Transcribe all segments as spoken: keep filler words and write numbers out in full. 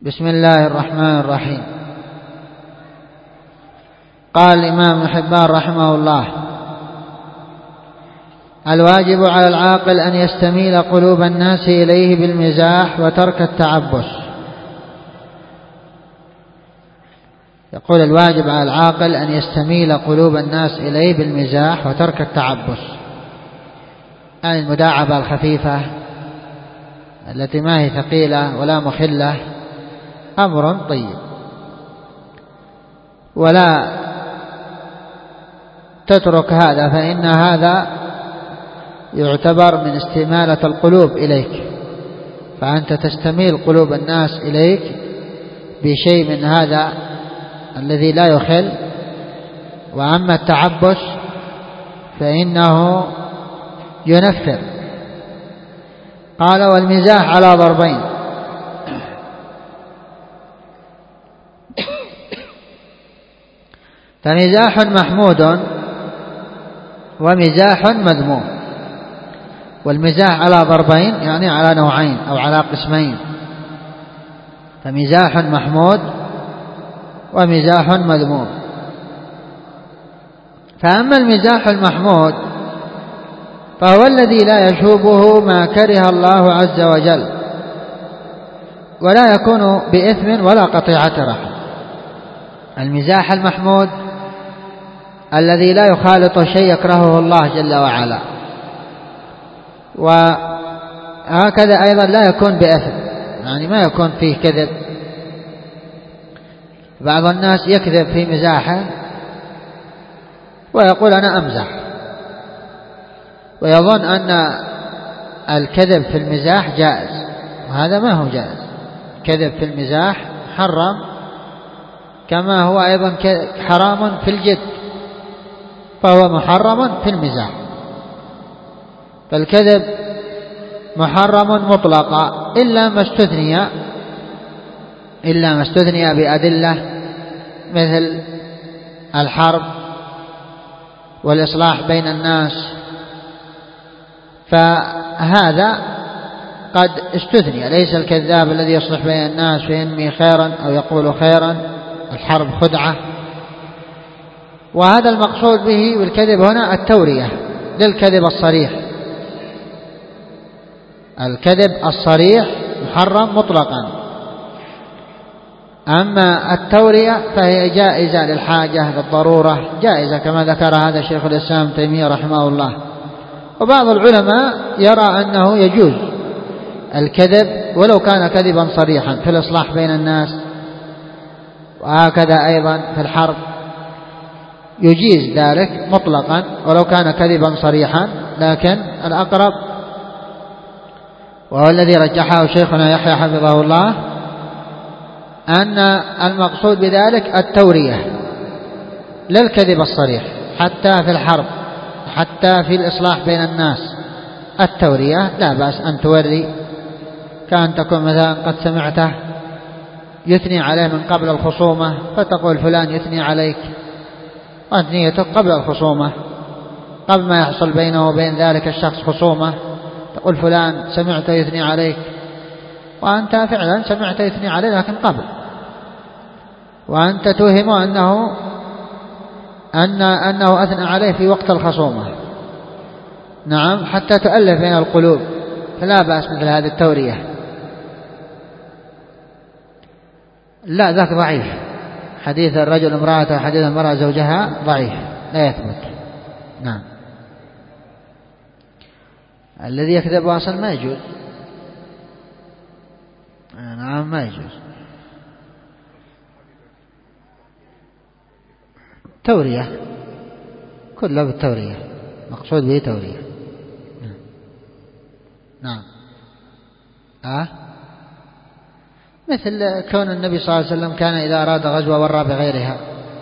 بسم الله الرحمن الرحيم. قال الإمام ابن حبان رحمه الله: الواجب على العاقل أن يستميل قلوب الناس إليه بالمزاح وترك التعبس. يقول: الواجب على العاقل أن يستميل قلوب الناس إليه بالمزاح وترك التعبس، يعني المداعبة الخفيفة التي ما هي ثقيلة ولا مخلة، أمر طيب، ولا تترك هذا، فإن هذا يعتبر من استمالة القلوب إليك، فأنت تستميل قلوب الناس إليك بشيء من هذا الذي لا يخل. وأما التعبس فإنه ينفر. قال: والمزاح على ضربين: فمزاح محمود ومزاح مذموم. والمزاح على ضربين يعني على نوعين أو على قسمين، فمزاح محمود ومزاح مذموم. فأما المزاح المحمود فهو الذي لا يشوبه ما كره الله عز وجل، ولا يكون بإثم ولا قطيعة رحم. المزاح المحمود الذي لا يخالط شيء يكرهه الله جل وعلا، وهكذا أيضا لا يكون بإثم، يعني ما يكون فيه كذب. بعض الناس يكذب في مزاحه ويقول: أنا أمزح، ويظن أن الكذب في المزاح جائز، وهذا ما هو جائز. الكذب في المزاح حرام، كما هو أيضا حرام في الجد، فهو محرم في المزاح. فالكذب محرم مطلقا إلا ما استثني إلا ما استثني بأدلة، مثل الحرب والإصلاح بين الناس، فهذا قد استثني. ليس الكذاب الذي يصلح بين الناس فينمي خيرا أو يقول خيرا، الحرب خدعة. وهذا المقصود به بالكذب هنا التورية للكذب الصريح. الكذب الصريح محرم مطلقا، أما التورية فهي جائزة للحاجة للضرورة، جائزة كما ذكر هذا شيخ الإسلام ابن تيمية رحمه الله. وبعض العلماء يرى أنه يجوز الكذب ولو كان كذبا صريحا في الإصلاح بين الناس، وهكذا أيضا في الحرب يجيز ذلك مطلقا ولو كان كذبا صريحا. لكن الأقرب وهو الذي رجحه شيخنا يحيى حفظه الله أن المقصود بذلك التورية للكذب الصريح، حتى في الحرب، حتى في الإصلاح بين الناس. التورية لا بأس أن توري، كان تكون مثلا قد سمعته يثني عليه من قبل الخصومة، فتقول فلان يثني عليك، وأنت نيتك قبل الخصومة، قبل ما يحصل بينه وبين ذلك الشخص خصومة، تقول فلان سمعت يثني عليك، وأنت فعلا سمعت يثني عليه لكن قبل، وأنت توهم أنه أن أنه أثنى عليه في وقت الخصومة. نعم، حتى تؤلف بين القلوب، فلا بأس مثل هذه التورية. لا، ذاك ضعيف. حديث الرجل امرأته وحديث المرأة زوجها ضعيف، لا يثبت. نعم، الذي يكذب أصلا ما يجوز. نعم، ما يجوز. تورية، كله بالتورية، مقصود به تورية. نعم. آه مثل كون النبي صلى الله عليه وسلم كان إذا أراد غزوة ورى بغيرها،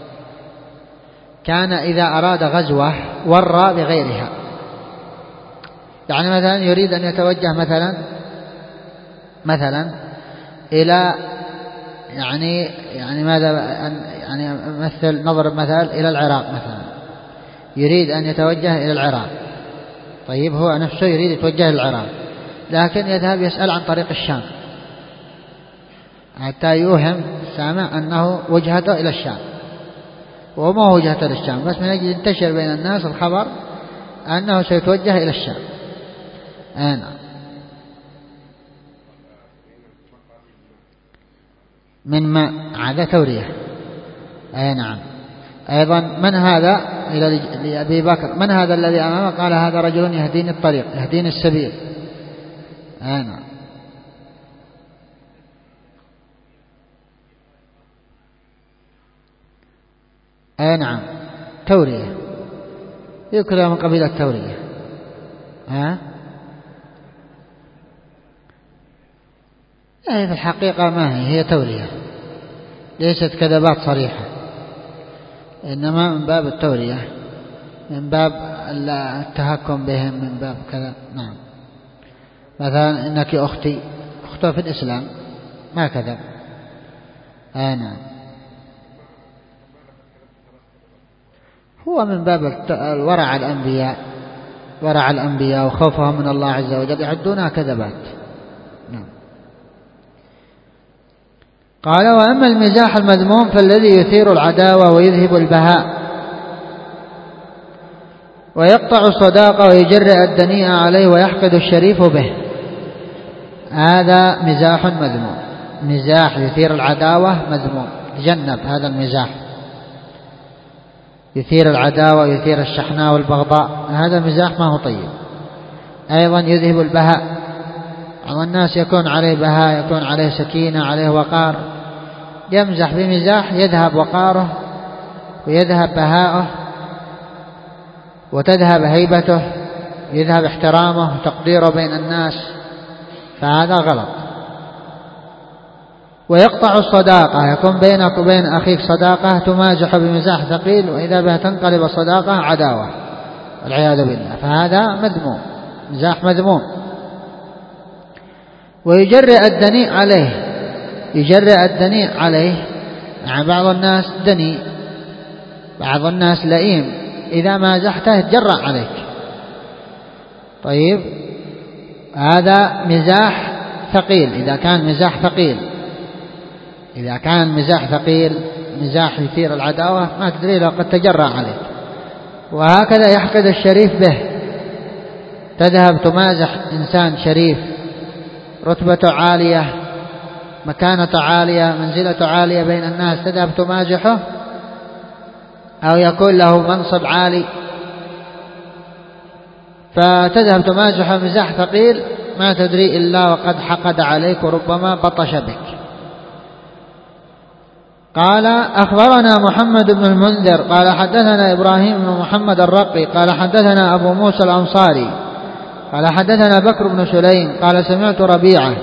كان إذا أراد غزوة ورى بغيرها. يعني مثلا يريد أن يتوجه مثلا مثلا إلى يعني يعني ماذا يعني مثل نضرب مثال إلى العراق مثلا، يريد أن يتوجه إلى العراق. طيب، هو نفسه يريد يتوجه إلى العراق، لكن يذهب يسأل عن طريق الشام، حتى يوهم السامع أنه وجهته إلى الشام، وما هو وجهته إلى الشام، بس من أجل ينتشر بين الناس الخبر أنه سيتوجه إلى الشام. أنا من ماء هذا تورية. أي نعم. أيضا من هذا إلى لأبي بكر، من هذا الذي أمامه؟ قال هذا رجل يهديني الطريق، يهديني السبيل. أي نعم. أي نعم تورية، يكلها من قبيل التورية. ها يعني في الحقيقة ما هي هي تورية، ليست كذبات صريحة، إنما من باب التورية، من باب التهكم بهم، من باب كذا. نعم. مثلا إنك أختي، أخته في الإسلام ما كذب. آه نعم. هو من باب الورع الأنبياء، ورع الأنبياء وخوفهم من الله عز وجل يعدونها كذبات. نعم. قال وأما المزاح المذموم فالذي يثير العداوة ويذهب البهاء ويقطع الصداقة ويجرئ الدنيء عليه ويحقد الشريف به، هذا مزاح مذموم. مزاح يثير العداوة مذموم، تجنب هذا المزاح، يثير العداوة ويثير الشحناء والبغضاء، هذا مزاح ما هو طيب. أيضا يذهب البهاء، بعض الناس يكون عليه بهاء، يكون عليه سكينة، عليه وقار، يمزح بمزاح يذهب وقاره ويذهب بهاءه وتذهب هيبته، يذهب احترامه وتقديره بين الناس، فهذا غلط. ويقطع الصداقة، يكون بينك وبين أخيك صداقة تمازح بمزاح ثقيل، وإذا بها تنقلب الصداقة عداوة والعياذ بالله، فهذا مذموم، مزاح مذموم. ويجرئ الدنيء عليه، يجرئ الدنيء عليه، يعني بعض الناس دنيء، بعض الناس لئيم، إذا مازحته يتجرأ عليك. طيب هذا مزاح ثقيل، إذا كان مزاح ثقيل، إذا كان مزاح ثقيل، مزاح يثير العداوة، ما تدري لو قد تجرأ عليك. وهكذا يحقد الشريف به، تذهب تمازح إنسان شريف، رتبته عالية، مكانته عالية، منزلته عالية بين الناس، تذهب تمازحه، أو يكون له منصب عالي، فتذهب تمازحه مزاح ثقيل، ما تدري إلا وقد حقد عليك وربما بطش بك. قال أخبرنا محمد بن المنذر قال حدثنا إبراهيم بن محمد الرقي قال حدثنا أبو موسى الأنصاري قال حدثنا بكر بن سليم قال سمعت ربيعة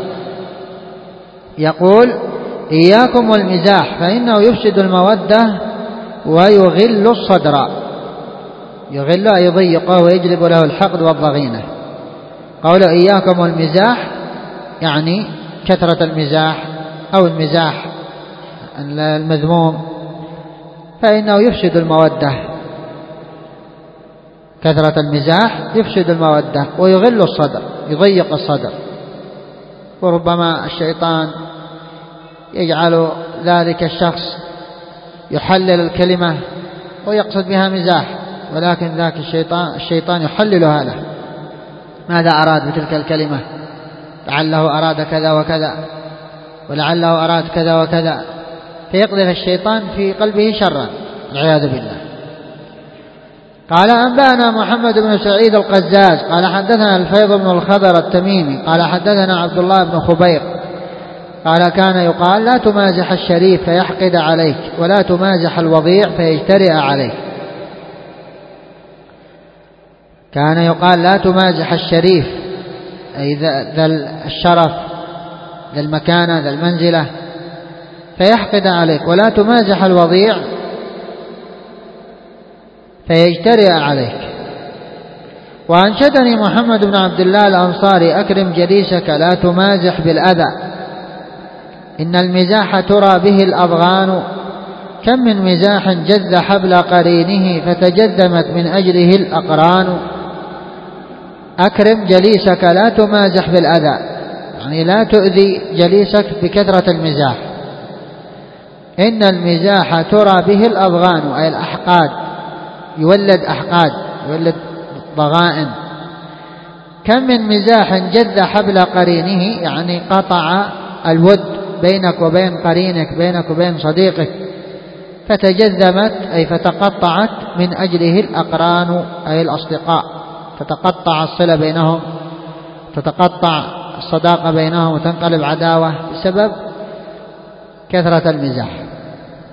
يقول إياكم والمزاح فإنه يفسد المودة ويغل الصدر. يغل أي يضيقه ويجلب له الحقد والضغينة. قول إياكم والمزاح يعني كثرة المزاح أو المزاح المذموم، فإنه يفسد المودة، كثرة المزاح يفسد المودة ويغل الصدر، يضيق الصدر، وربما الشيطان يجعل ذلك الشخص يحلل الكلمة ويقصد بها مزاح، ولكن ذاك الشيطان الشيطان يحللها له، ماذا أراد بتلك الكلمة، لعله أراد كذا وكذا، ولعله أراد كذا وكذا، فيقذف الشيطان في قلبه شرا والعياذ بالله. قال أنبأنا محمد بن سعيد القزاز قال حدثنا الفيض بن الخضر التميمي قال حدثنا عبد الله بن خبير قال كان يقال لا تمازح الشريف فيحقد عليك، ولا تمازح الوضيع فيجترئ عليك. كان يقال لا تمازح الشريف أي ذا الشرف، ذا المكانة، ذا المنزلة، فيحقد عليك، ولا تمازح الوضيع فيجترئ عليك. وأنشدني محمد بن عبد الله الأنصاري أكرم جليسك لا تمازح بالأذى، إن المزاح ترى به الأضغان، كم من مزاح جذ حبل قرينه فتجذمت من أجله الأقران. أكرم جليسك لا تمازح بالأذى، يعني لا تؤذي جليسك بكثرة المزاح. إن المزاح ترى به الأضغان أي الأحقاد، يولد أحقاد، يولد ضغائن. كم من مزاح جذ حبل قرينه، يعني قطع الود بينك وبين قرينك، بينك وبين صديقك، فتجذمت أي فتقطعت من أجله الأقران أي الأصدقاء، تتقطع الصلة بينهم، تتقطع الصداقة بينهم وتنقلب عداوة بسبب كثرة المزاح.